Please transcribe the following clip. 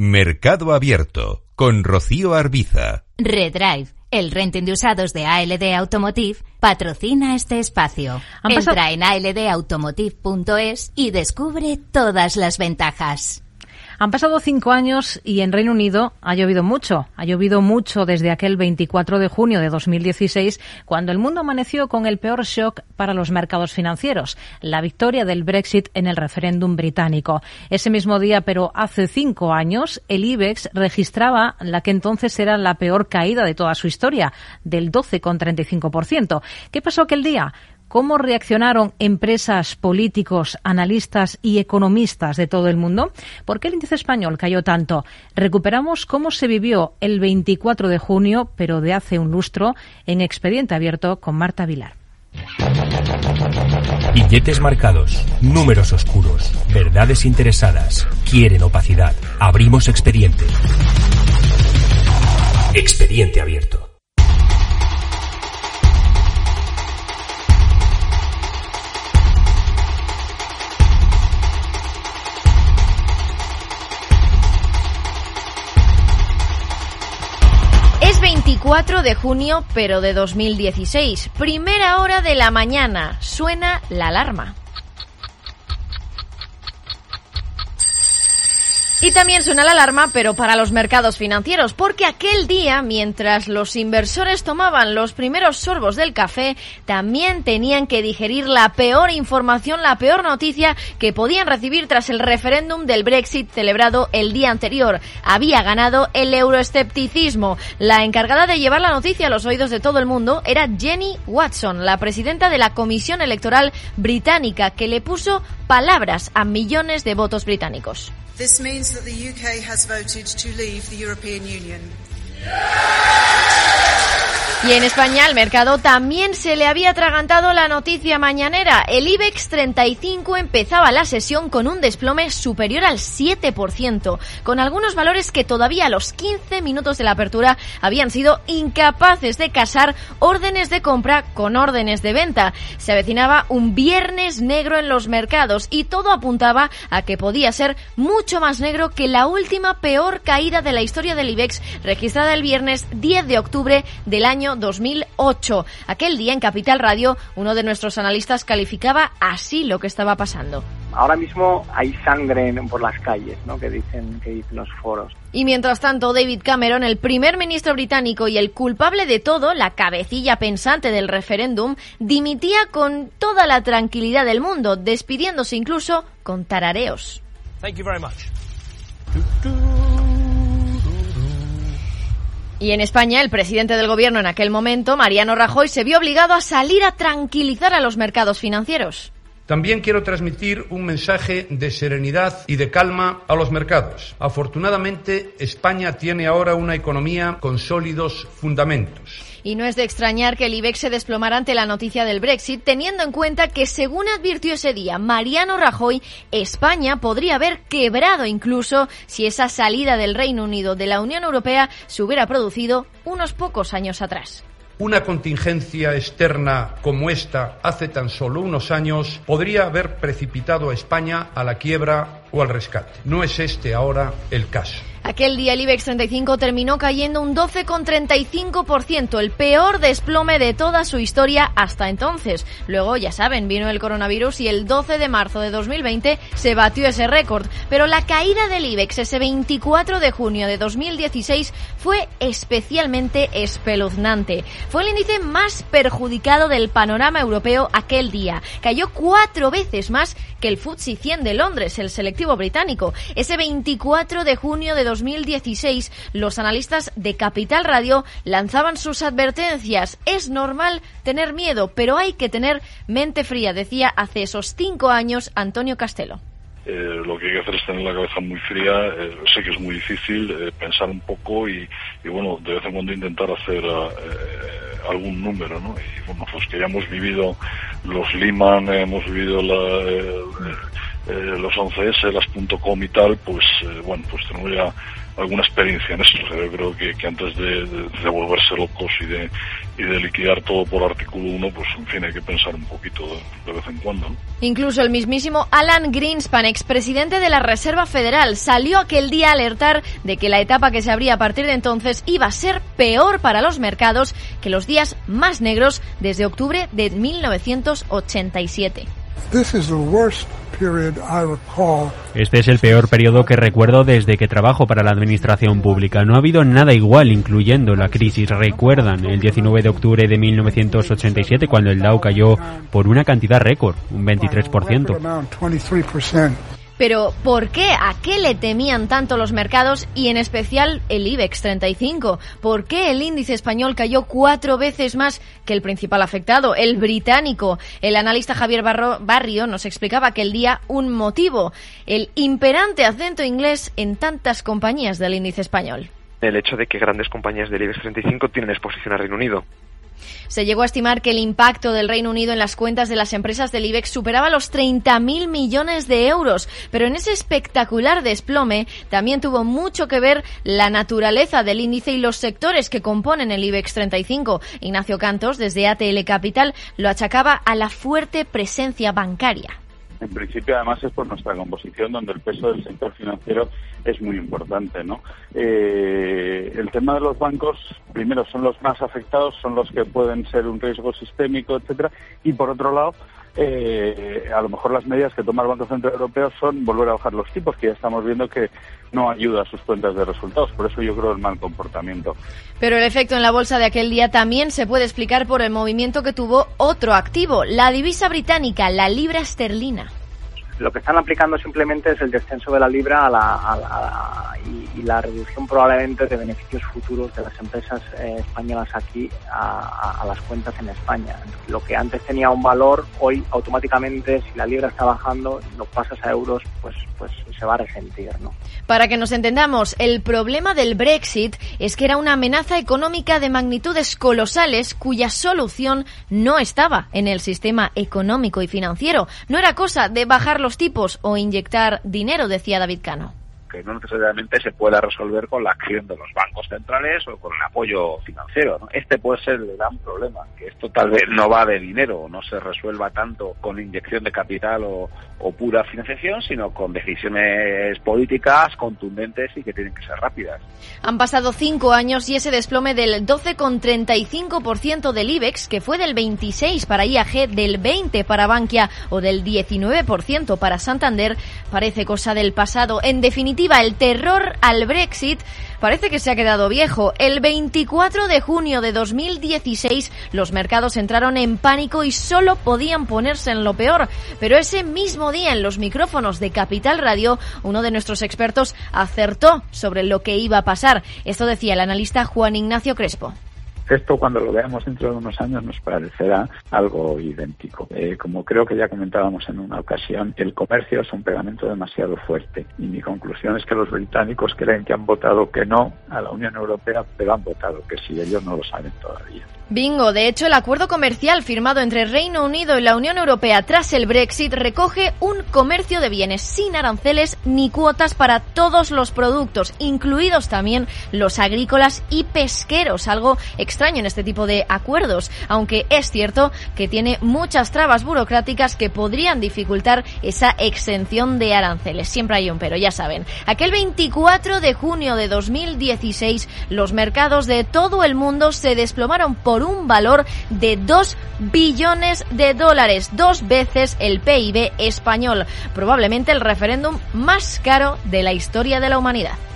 Mercado Abierto, con Rocío Arbiza. Redrive, el renting de usados de ALD Automotive, patrocina este espacio. Entra en aldautomotive.es y descubre todas las ventajas. Han pasado 5 años y en Reino Unido ha llovido mucho. Ha llovido mucho desde aquel 24 de junio de 2016, cuando el mundo amaneció con el peor shock para los mercados financieros, la victoria del Brexit en el referéndum británico. Ese mismo día, pero hace 5 años, el IBEX registraba la que entonces era la peor caída de toda su historia, del 12,35%. ¿Qué pasó aquel día? ¿Cómo reaccionaron empresas, políticos, analistas y economistas de todo el mundo? ¿Por qué el índice español cayó tanto? Recuperamos cómo se vivió el 24 de junio, pero de hace un lustro, en Expediente Abierto con Marta Vilar. Billetes marcados, números oscuros, verdades interesadas, quieren opacidad. Abrimos expediente. Expediente Abierto. Es 24 de junio, pero de 2016. Primera hora de la mañana. Suena la alarma. Y también suena la alarma, pero para los mercados financieros, porque aquel día, mientras los inversores tomaban los primeros sorbos del café, también tenían que digerir la peor información, la peor noticia que podían recibir tras el referéndum del Brexit celebrado el día anterior. Había ganado el euroescepticismo. La encargada de llevar la noticia a los oídos de todo el mundo era Jenny Watson, la presidenta de la Comisión Electoral Británica, que le puso palabras a millones de votos británicos. This means that the UK has voted to leave the European Union. Y en España al mercado también se le había atragantado la noticia mañanera. El IBEX 35 empezaba la sesión con un desplome superior al 7%, con algunos valores que todavía a los 15 minutos de la apertura habían sido incapaces de casar órdenes de compra con órdenes de venta. Se avecinaba un viernes negro en los mercados y todo apuntaba a que podía ser mucho más negro que la última peor caída de la historia del IBEX, registrada el viernes 10 de octubre del año 2008. Aquel día en Capital Radio, uno de nuestros analistas calificaba así lo que estaba pasando. Ahora mismo hay sangre por las calles, ¿no? que dicen los foros. Y mientras tanto, David Cameron, el primer ministro británico y el culpable de todo, la cabecilla pensante del referéndum, dimitía con toda la tranquilidad del mundo, despidiéndose incluso con tarareos. Thank you very much. Y en España, el presidente del gobierno en aquel momento, Mariano Rajoy, se vio obligado a salir a tranquilizar a los mercados financieros. También quiero transmitir un mensaje de serenidad y de calma a los mercados. Afortunadamente, España tiene ahora una economía con sólidos fundamentos. Y no es de extrañar que el IBEX se desplomara ante la noticia del Brexit, teniendo en cuenta que, según advirtió ese día Mariano Rajoy, España podría haber quebrado incluso si esa salida del Reino Unido de la Unión Europea se hubiera producido unos pocos años atrás. Una contingencia externa como esta hace tan solo unos años podría haber precipitado a España a la quiebra o al rescate. No es este ahora el caso. Aquel día el IBEX 35 terminó cayendo un 12,35%, el peor desplome de toda su historia hasta entonces. Luego, ya saben, vino el coronavirus y el 12 de marzo de 2020 se batió ese récord. Pero la caída del IBEX ese 24 de junio de 2016 fue especialmente espeluznante. Fue el índice más perjudicado del panorama europeo aquel día. Cayó 4 veces más que el FTSE 100 de Londres, el selectivo británico. Ese 24 de junio de 2016, los analistas de Capital Radio lanzaban sus advertencias. Es normal tener miedo, pero hay que tener mente fría, decía hace esos 5 años Antonio Castelo. Lo que hay que hacer es tener la cabeza muy fría. Sé que es muy difícil pensar un poco y bueno, de vez en cuando intentar hacer algún número, ¿no? Y bueno, pues que ya hemos vivido los Lehman, hemos vivido los 11S, las .com y tal, pues tenemos ya alguna experiencia en esto. O sea, yo creo que antes de volverse locos y de liquidar todo por artículo 1, pues en fin, hay que pensar un poquito de vez en cuando, ¿no? Incluso el mismísimo Alan Greenspan, expresidente de la Reserva Federal, salió aquel día a alertar de que la etapa que se abría a partir de entonces iba a ser peor para los mercados que los días más negros desde octubre de 1987. Este es el peor periodo que recuerdo desde que trabajo para la administración pública. No ha habido nada igual, incluyendo la crisis. ¿Recuerdan el 19 de octubre de 1987, cuando el Dow cayó por una cantidad récord, un 23%? Pero, ¿por qué? ¿A qué le temían tanto los mercados y en especial el IBEX 35? ¿Por qué el índice español cayó 4 veces más que el principal afectado, el británico? El analista Javier Barrio nos explicaba aquel día un motivo: el imperante acento inglés en tantas compañías del índice español. El hecho de que grandes compañías del IBEX 35 tienen exposición al Reino Unido. Se llegó a estimar que el impacto del Reino Unido en las cuentas de las empresas del IBEX superaba los 30.000 millones de euros, pero en ese espectacular desplome también tuvo mucho que ver la naturaleza del índice y los sectores que componen el IBEX 35. Ignacio Cantos, desde ATL Capital, lo achacaba a la fuerte presencia bancaria. En principio, además, es por nuestra composición, donde el peso del sector financiero es muy importante, ¿no? El tema de los bancos, primero, son los más afectados, son los que pueden ser un riesgo sistémico, etcétera, y por otro lado, a lo mejor las medidas que toma el Banco Central Europeo son volver a bajar los tipos, que ya estamos viendo que no ayuda a sus cuentas de resultados. Por eso yo creo el mal comportamiento. Pero el efecto en la bolsa de aquel día también se puede explicar por el movimiento que tuvo otro activo, la divisa británica, la libra esterlina. Lo que están aplicando simplemente es el descenso de la libra y la reducción probablemente de beneficios futuros de las empresas españolas aquí a las cuentas en España. Lo que antes tenía un valor, hoy automáticamente, si la libra está bajando, lo pasas a euros, pues se va a resentir, ¿no? Para que nos entendamos, el problema del Brexit es que era una amenaza económica de magnitudes colosales cuya solución no estaba en el sistema económico y financiero. No era cosa de bajar los tipos o inyectar dinero, decía David Cano. Que no necesariamente se pueda resolver con la acción de los bancos centrales o con el apoyo financiero, ¿no? Este puede ser el gran problema, que esto tal vez no va de dinero, no se resuelva tanto con inyección de capital o pura financiación, sino con decisiones políticas contundentes y que tienen que ser rápidas. Han pasado 5 años y ese desplome del 12,35% del IBEX, que fue del 26% para IAG, del 20% para Bankia o del 19% para Santander, parece cosa del pasado. En definitiva, el terror al Brexit parece que se ha quedado viejo. El 24 de junio de 2016 los mercados entraron en pánico y solo podían ponerse en lo peor. Pero ese mismo día, en los micrófonos de Capital Radio, uno de nuestros expertos acertó sobre lo que iba a pasar. Esto decía el analista Juan Ignacio Crespo. Esto, cuando lo veamos dentro de unos años, nos parecerá algo idéntico. Como creo que ya comentábamos en una ocasión, el comercio es un pegamento demasiado fuerte. Y mi conclusión es que los británicos creen que han votado que no a la Unión Europea, pero han votado que sí. Ellos no lo saben todavía. Bingo. De hecho, el acuerdo comercial firmado entre Reino Unido y la Unión Europea tras el Brexit recoge un comercio de bienes sin aranceles ni cuotas para todos los productos, incluidos también los agrícolas y pesqueros, algo extraño en este tipo de acuerdos, aunque es cierto que tiene muchas trabas burocráticas que podrían dificultar esa exención de aranceles. Siempre hay un pero, ya saben. Aquel 24 de junio de 2016, los mercados de todo el mundo se desplomaron por un valor de 2 billones de dólares, 2 veces el PIB español, probablemente el referéndum más caro de la historia de la humanidad.